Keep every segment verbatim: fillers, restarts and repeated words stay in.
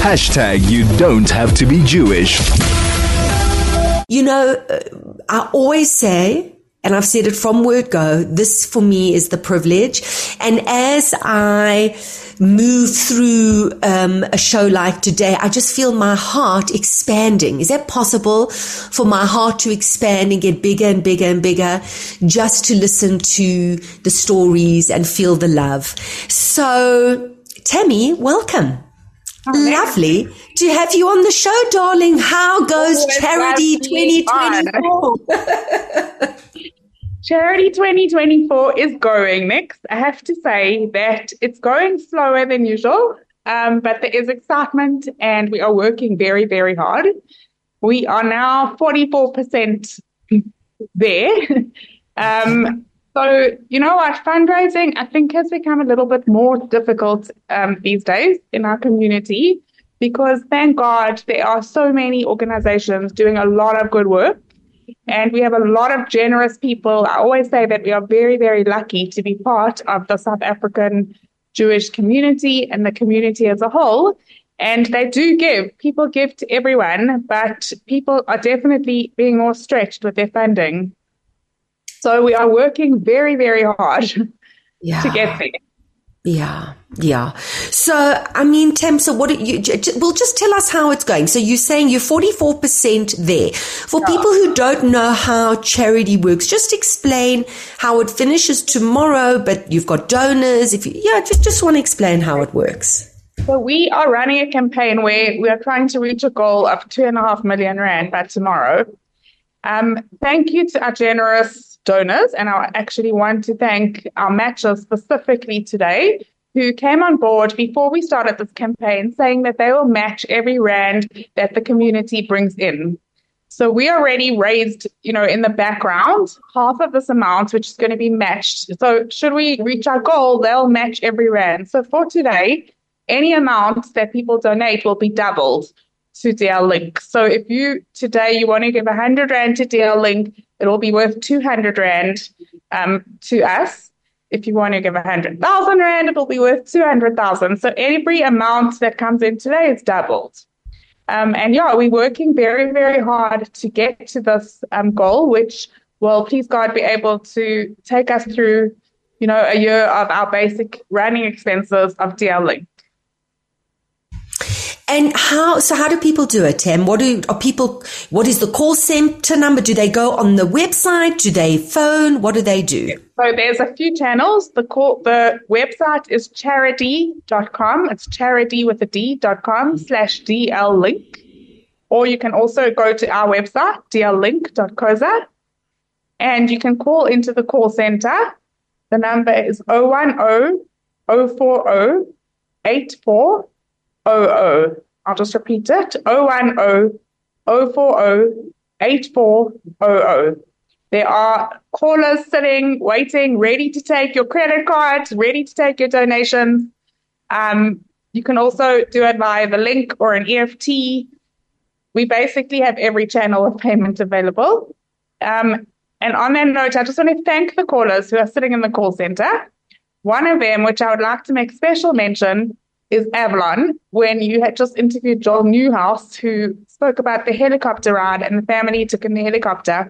Hashtag you don't have to be Jewish. You know, uh, I always say, and I've said it from word go, this for me is the privilege. And as I move through um, a show like today, I just feel my heart expanding. Is that possible for my heart to expand and get bigger and bigger and bigger just to listen to the stories and feel the love? So, Tammy, welcome. Oh, lovely to have you on the show, darling. How goes oh, Charity twenty twenty-four? Charity twenty twenty-four is going, Nix. I have to say that it's going slower than usual, um, but there is excitement and we are working very, very hard. We are now forty-four percent there. um, so, you know what, fundraising, I think, has become a little bit more difficult um, these days in our community because, thank God, there are so many organizations doing a lot of good work. And we have a lot of generous people. I always say that we are very, very lucky to be part of the South African Jewish community and the community as a whole. And they do give. People give to everyone, but people are definitely being more stretched with their funding. So we are working very, very hard yeah. to get there. Yeah, yeah. So, I mean, Tam, so what, you, well, just tell us how it's going. So you're saying you're forty-four percent there. For yeah. people who don't know how charity works, just explain how it finishes tomorrow, but you've got donors. If you, yeah, just, just want to explain how it works. So we are running a campaign where we are trying to reach a goal of two and a half million rand by tomorrow. Um, thank you to our generous donors, and I actually want to thank our matchers specifically today who came on board before we started this campaign saying that they will match every rand that the community brings in. So we already raised, you know, in the background, half of this amount, which is going to be matched. So should we reach our goal, they'll match every rand. So for today, any amount that people donate will be doubled to D L Link. So if you today you want to give one hundred rand to D L Link, it will be worth two hundred rand um, to us. If you want to give one hundred thousand rand, it will be worth two hundred thousand. So every amount that comes in today is doubled. Um, and yeah, we're working very, very hard to get to this um, goal, which will, please God, be able to take us through, you know, a year of our basic running expenses of D L Link. And how, so how do people do it, Tam? What do, are people, what is the call center number? Do they go on the website? Do they phone? What do they do? So there's a few channels. The call, the website is charity dot com. It's charity with a D dot com slash D L Link. Or you can also go to our website, d l link dot co za, and you can call into the call center. The number is zero one zero, zero four zero, eight four zero zero. I'll just repeat it. zero one zero, zero four zero, eight four zero zero. There are callers sitting, waiting, ready to take your credit cards, ready to take your donations. Um, you can also do it via the link or an E F T. We basically have every channel of payment available. Um, and on that note, I just want to thank the callers who are sitting in the call center. One of them, which I would like to make special mention, is Avalon, when you had just interviewed Joel Newhouse, who spoke about the helicopter ride and the family he took in the helicopter.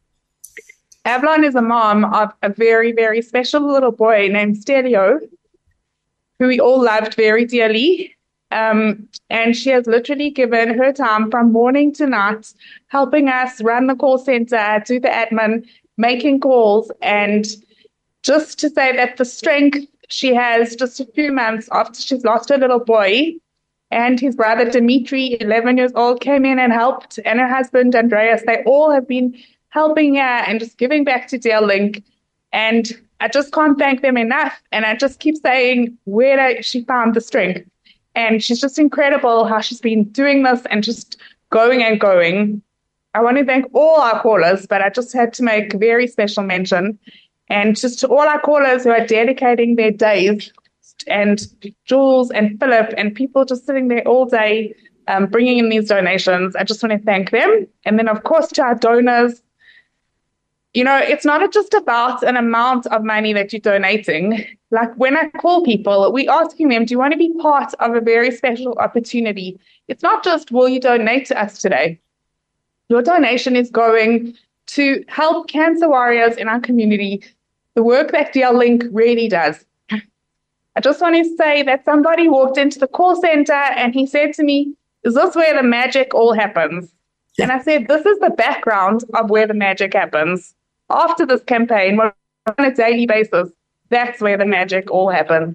Avalon is a mom of a very, very special little boy named Stelio, who we all loved very dearly. Um, and she has literally given her time from morning to night, helping us run the call center, do the admin, making calls, and just to say that the strength she has just a few months after she's lost her little boy, and his brother Dimitri, eleven years old, came in and helped, and her husband Andreas, they all have been helping her and just giving back to D L Link. And I just can't thank them enough. And I just keep saying where she found the strength. And she's just incredible how she's been doing this and just going and going. I want to thank all our callers, but I just had to make a very special mention. And just to all our callers who are dedicating their days, and Jules and Philip and people just sitting there all day um, bringing in these donations, I just want to thank them. And then, of course, to our donors, you know, it's not just about an amount of money that you're donating. Like when I call people, we asking them, do you want to be part of a very special opportunity? It's not just, will you donate to us today? Your donation is going to help cancer warriors in our community, the work that D L Link really does. I just want to say that somebody walked into the call center and he said to me, is this where the magic all happens? Yeah. And I said, this is the background of where the magic happens. After this campaign, on a daily basis, that's where the magic all happens.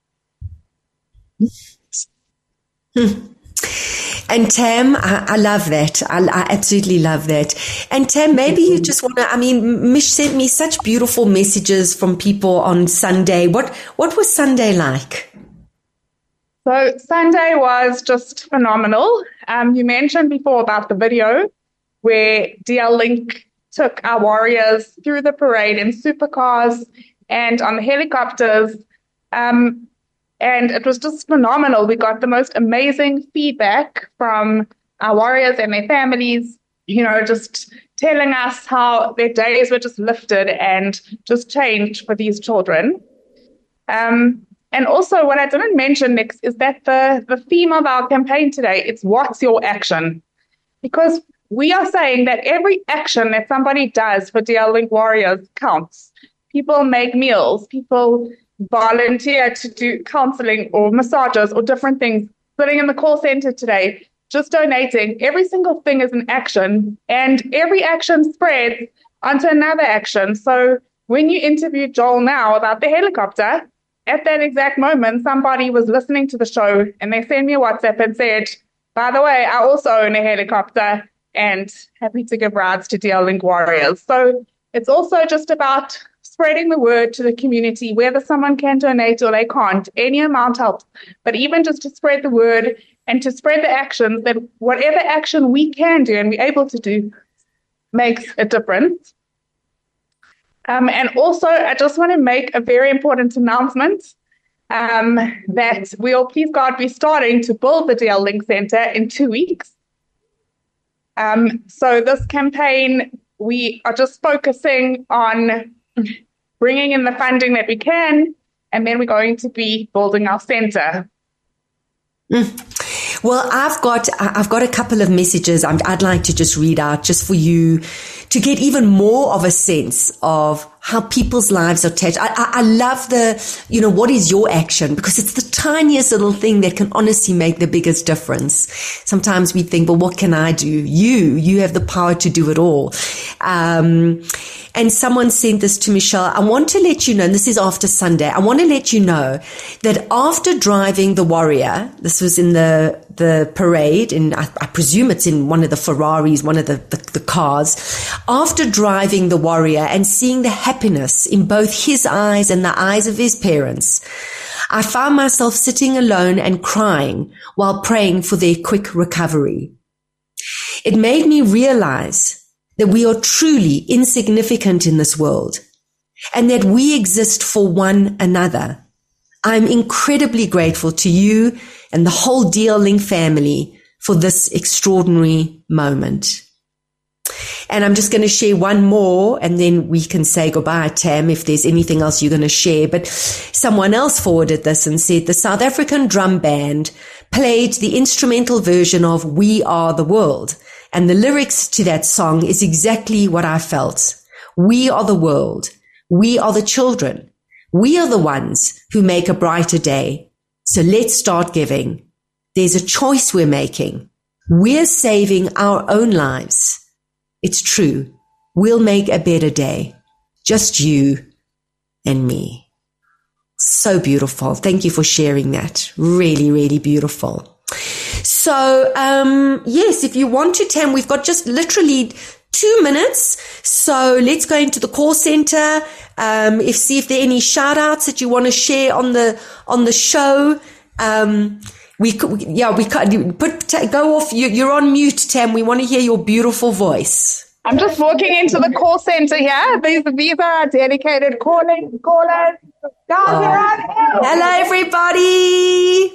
Hmm. And Tam, I, I love that. I, I absolutely love that. And Tam, maybe you just want to, I mean, Mish sent me such beautiful messages from people on Sunday. What, what was Sunday like? So Sunday was just phenomenal. Um, you mentioned before about the video where D L Link took our warriors through the parade in supercars and on the helicopters. Um, and it was just phenomenal. We got the most amazing feedback from our warriors and their families, you know, just telling us how their days were just lifted and just changed for these children. Um, and also what I didn't mention, Nix, is that the, the theme of our campaign today, it's what's your action? Because we are saying that every action that somebody does for D L Link warriors counts. People make meals, people volunteer to do counseling or massages or different things, sitting in the call center today, just donating. Every single thing is an action, and every action spreads onto another action. So when you interviewed Joel now about the helicopter, at that exact moment, somebody was listening to the show and they sent me a WhatsApp and said, by the way, I also own a helicopter and happy to give rides to D L Link warriors. So it's also just about spreading the word to the community, whether someone can donate or they can't. Any amount helps. But even just to spread the word and to spread the actions, that whatever action we can do and we're able to do makes a difference. Um, and also, I just want to make a very important announcement um, that we'll, please God, be starting to build the D L Link Center in two weeks. Um, so this campaign, we are just focusing on bringing in the funding that we can, and then we're going to be building our center. Mm. Well, I've got I've got a couple of messages I'm, I'd like to just read out just for you to get even more of a sense of how people's lives are touched. I, I, I love the, you know, what is your action? Because it's the tiniest little thing that can honestly make the biggest difference. Sometimes we think, well, what can I do? You, you have the power to do it all. Um, and someone sent this to Michelle. I want to let you know, and this is after Sunday, I want to let you know that after driving the Warrior, this was in the, the parade, and I, I presume it's in one of the Ferraris, one of the, the, the cars, after driving the Warrior and seeing the happiness in both his eyes and the eyes of his parents, I found myself sitting alone and crying while praying for their quick recovery. It made me realize that we are truly insignificant in this world and that we exist for one another. I'm incredibly grateful to you and the whole D L Link family for this extraordinary moment. And I'm just going to share one more and then we can say goodbye, Tam, if there's anything else you're going to share. But someone else forwarded this and said the South African drum band played the instrumental version of We Are the World. And the lyrics to that song is exactly what I felt. We are the world. We are the children. We are the ones who make a brighter day. So let's start giving. There's a choice we're making. We're saving our own lives. It's true. We'll make a better day. Just you and me. So beautiful. Thank you for sharing that. Really, really beautiful. So, um, yes, if you want to, Tam, we've got just literally two minutes. So let's go into the call center. Um, if, see if there are any shout outs that you want to share on the, on the show. Um, we could, yeah, we could put, go off. You, you're on mute, Tam. We want to hear your beautiful voice. I'm just walking into the call center here. These, these are our dedicated calling, callers. Guys, oh. you're on air. Hello, everybody.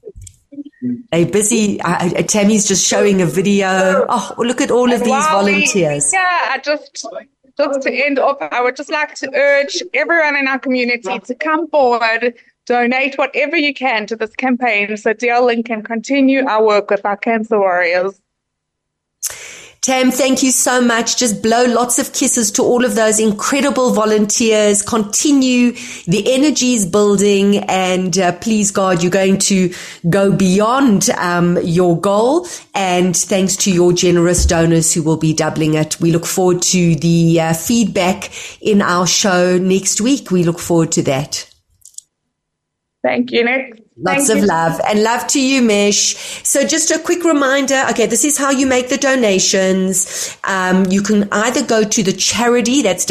They're busy. Uh, uh, Tammy's just showing a video. Oh, look at all of these While volunteers. We, yeah, I just just to end off, I would just like to urge everyone in our community to come forward, donate whatever you can to this campaign so D L Link can continue our work with our cancer warriors. Tam, thank you so much. Just blow lots of kisses to all of those incredible volunteers. Continue. The energy is building, and uh, please God, you're going to go beyond um, your goal. And thanks to your generous donors who will be doubling it. We look forward to the uh, feedback in our show next week. We look forward to that. Thank you, Nick. Lots Thank of you. love, and love to you, Mish. So just a quick reminder. Okay, this is how you make the donations. Um, you can either go to the charity, that's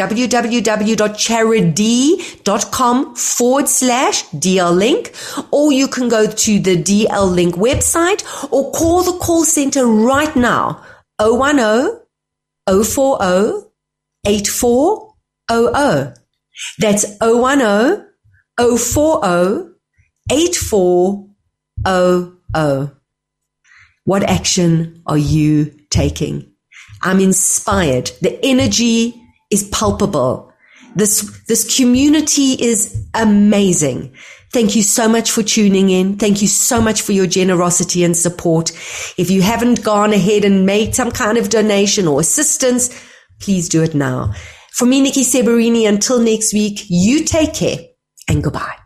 www.charity.com forward slash DL Link, or you can go to the D L Link website or call the call center right now, oh one oh, oh four oh, eight four oh oh. That's oh one oh, oh four oh, eight four oh oh. What action are you taking? I'm inspired. The energy is palpable. This, this community is amazing. Thank you so much for tuning in. Thank you so much for your generosity and support. If you haven't gone ahead and made some kind of donation or assistance, please do it now. For me, Nikki Seberini, until next week, you take care and goodbye.